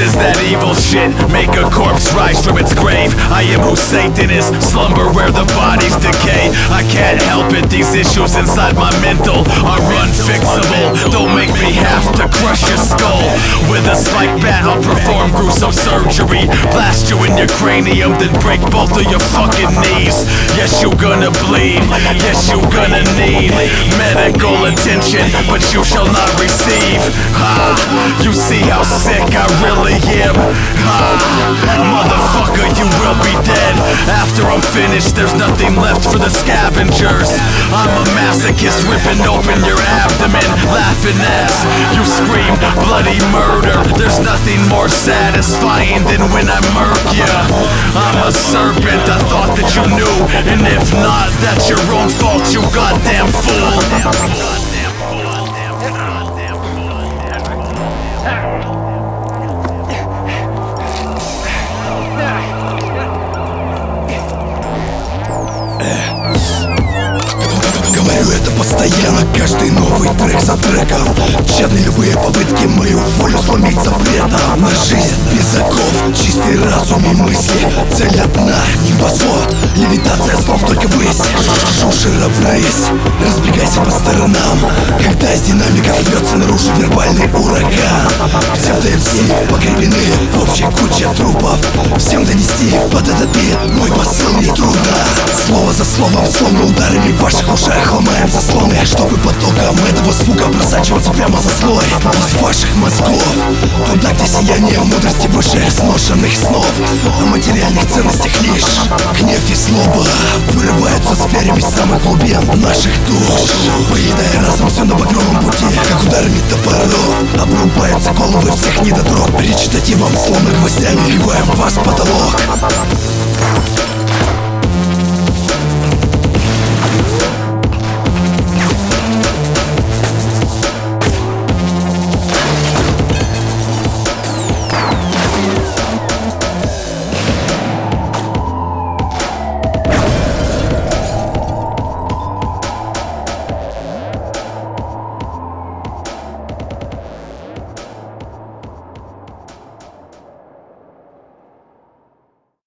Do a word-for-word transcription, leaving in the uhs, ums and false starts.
is that evil shit. Make a corpse rise from its grave. I am who Satan is, slumber where the bodies decay. I can't help it, these issues inside my mental are unfixable. Don't make me have to crush your skull with a spike bat. I'll perform gruesome surgery, blast you in your cranium, then break both of your fucking knees. Yes, you gonna bleed, yes, you gonna need medical attention, but you shall not receive. Ha, you see how sick I really am. Ha, motherfucker, you will be dead. After I'm finished, there's nothing left for the scavengers. I'm a masochist, ripping open your abdomen, laughing as you scream bloody murder. There's nothing more satisfying than when I murk ya. I'm a serpent, I thought that you knew, and if not, that's your own fault, you goddamn fool. Говорю это постоянно, каждый новый трек за треком. Тщетны любые попытки мою волю сломить запретом. На жизнь без оков, чистый разум и мысли. Цель одна, небосвод, левитация слов только ввысь. Шушера-брысь, разбегайся по сторонам, когда из динамиков рвется наружу вербальный ураган. Псевдо-МС погребены в общей куче трупов. Всем донести под этот бит мой посыл нетрудно. Слово за словом, словно ударами в ваших ушах ломаем заслоны, чтобы потоком этого звука просачиваться прямо за слой из ваших мозгов, туда, где сияние мудрости выше сношенных снов. О материальных ценностях лишь гнев и злоба вырываются зверями из самых глубин наших душ, поедая разом все на багровом пути, как ударами топоров. Обрубаются головы всех недотрог, речитативом словно гвоздями вбиваем в вас потолок.